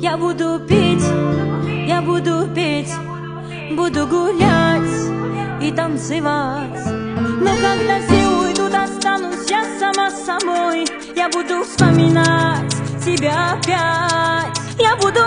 Я буду петь, я буду петь, буду гулять и танцевать. Но когда все уйдут, останусь я сама с собой. Я буду вспоминать тебя опять. Я буду